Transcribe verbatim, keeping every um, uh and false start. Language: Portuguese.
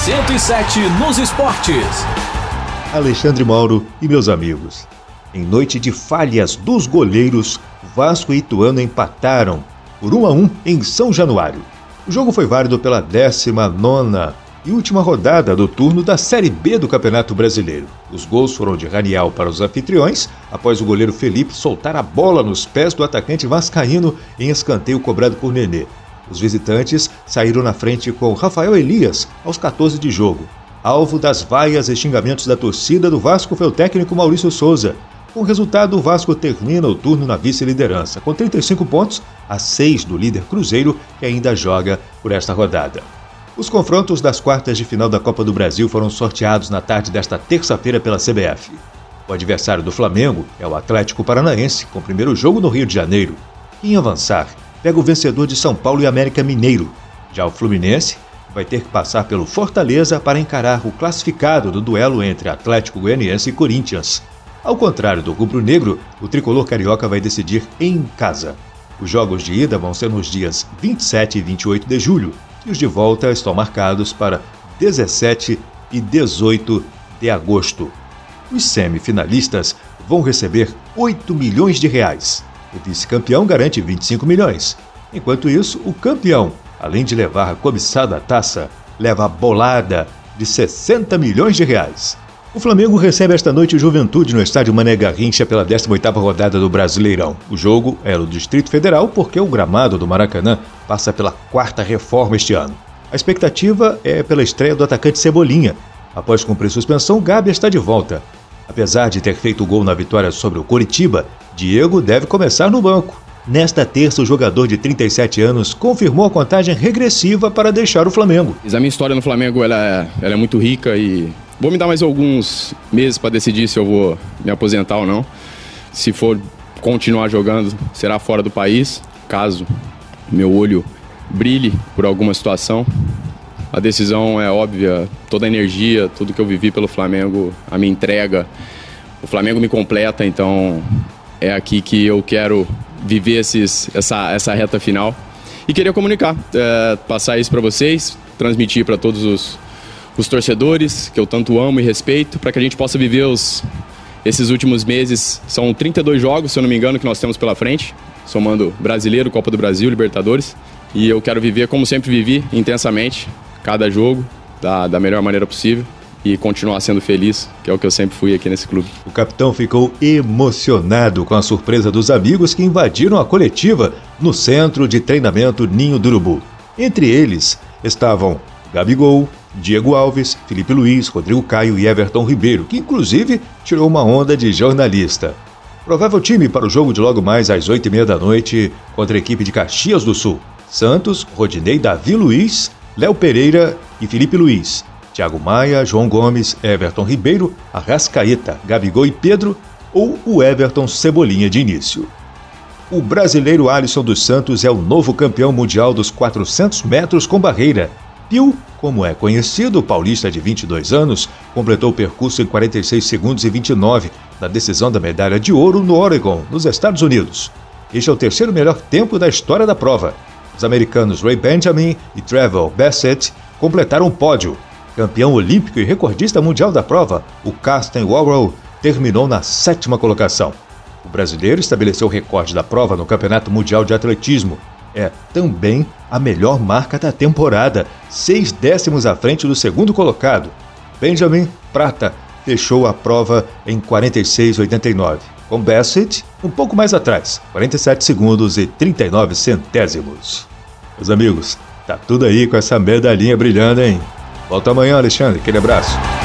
cento e sete nos esportes. Alexandre Mauro e meus amigos. Em noite de falhas dos goleiros, Vasco e Ituano empataram por um a um em São Januário. O jogo foi válido pela décima nona e última rodada do turno da Série B do Campeonato Brasileiro. Os gols foram de Raniel para os anfitriões, após o goleiro Felipe soltar a bola nos pés do atacante vascaíno em escanteio cobrado por Nenê. Os visitantes saíram na frente com Rafael Elias aos quatorze de jogo. Alvo das vaias e xingamentos da torcida do Vasco foi o técnico Maurício Souza. Com o resultado, o Vasco termina o turno na vice-liderança, com trinta e cinco pontos, a seis do líder Cruzeiro, que ainda joga por esta rodada. Os confrontos das quartas de final da Copa do Brasil foram sorteados na tarde desta terça-feira pela C B F. O adversário do Flamengo é o Atlético Paranaense, com o primeiro jogo no Rio de Janeiro. Quem avançar pega o vencedor de São Paulo e América Mineiro. Já o Fluminense vai ter que passar pelo Fortaleza para encarar o classificado do duelo entre Atlético Goianiense e Corinthians. Ao contrário do rubro-negro, o tricolor carioca vai decidir em casa. Os jogos de ida vão ser nos dias vinte e sete e vinte e oito de julho, e os de volta estão marcados para dezessete e dezoito de agosto. Os semifinalistas vão receber oito milhões de reais. O vice-campeão garante vinte e cinco milhões. Enquanto isso, o campeão, além de levar a cobiçada taça, leva a bolada de sessenta milhões de reais. O Flamengo recebe esta noite o Juventude no estádio Mané Garrincha pela décima oitava rodada do Brasileirão. O jogo é no Distrito Federal porque o gramado do Maracanã passa pela quarta reforma este ano. A expectativa é pela estreia do atacante Cebolinha. Após cumprir suspensão, Gabi está de volta. Apesar de ter feito o gol na vitória sobre o Coritiba, Diego deve começar no banco. Nesta terça, o jogador de trinta e sete anos confirmou a contagem regressiva para deixar o Flamengo. A minha história no Flamengo ela é, ela é muito rica e vou me dar mais alguns meses para decidir se eu vou me aposentar ou não. Se for continuar jogando, será fora do país. Caso meu olho brilhe por alguma situação, a decisão é óbvia. Toda a energia, tudo que eu vivi pelo Flamengo, a minha entrega, o Flamengo me completa, então é aqui que eu quero viver esses, essa, essa reta final. E queria comunicar, é, passar isso para vocês, transmitir para todos os os torcedores, que eu tanto amo e respeito, para que a gente possa viver os, esses últimos meses. São trinta e dois jogos, se eu não me engano, que nós temos pela frente, somando Brasileiro, Copa do Brasil, Libertadores. E eu quero viver como sempre vivi, intensamente, cada jogo, da, da melhor maneira possível, e continuar sendo feliz, que é o que eu sempre fui aqui nesse clube. O capitão ficou emocionado com a surpresa dos amigos que invadiram a coletiva no centro de treinamento Ninho do Urubu. Entre eles estavam Gabigol, Diego Alves, Felipe Luiz, Rodrigo Caio e Everton Ribeiro, que inclusive tirou uma onda de jornalista. Provável time para o jogo de logo mais às oito e meia da noite contra a equipe de Caxias do Sul: Santos, Rodinei, Davi Luiz, Léo Pereira e Felipe Luiz, Thiago Maia, João Gomes, Everton Ribeiro, Arrascaeta, Gabigol e Pedro, ou o Everton Cebolinha de início. O brasileiro Alisson dos Santos é o novo campeão mundial dos quatrocentos metros com barreira. Pio, como é conhecido, o paulista de vinte e dois anos, completou o percurso em quarenta e seis segundos e vinte e nove na decisão da medalha de ouro no Oregon, nos Estados Unidos. Este é o terceiro melhor tempo da história da prova. Os americanos Ray Benjamin e Trevor Bassett completaram o pódio. Campeão olímpico e recordista mundial da prova, o Karsten Warhol terminou na sétima colocação. O brasileiro estabeleceu o recorde da prova no Campeonato Mundial de Atletismo. É também a melhor marca da temporada, seis décimos à frente do segundo colocado. Benjamin Prata fechou a prova em quarenta e seis e oitenta e nove, com Bassett um pouco mais atrás, quarenta e sete segundos e trinta e nove centésimos. Meus amigos, tá tudo aí com essa medalhinha brilhando, hein? Volta amanhã, Alexandre. Aquele abraço.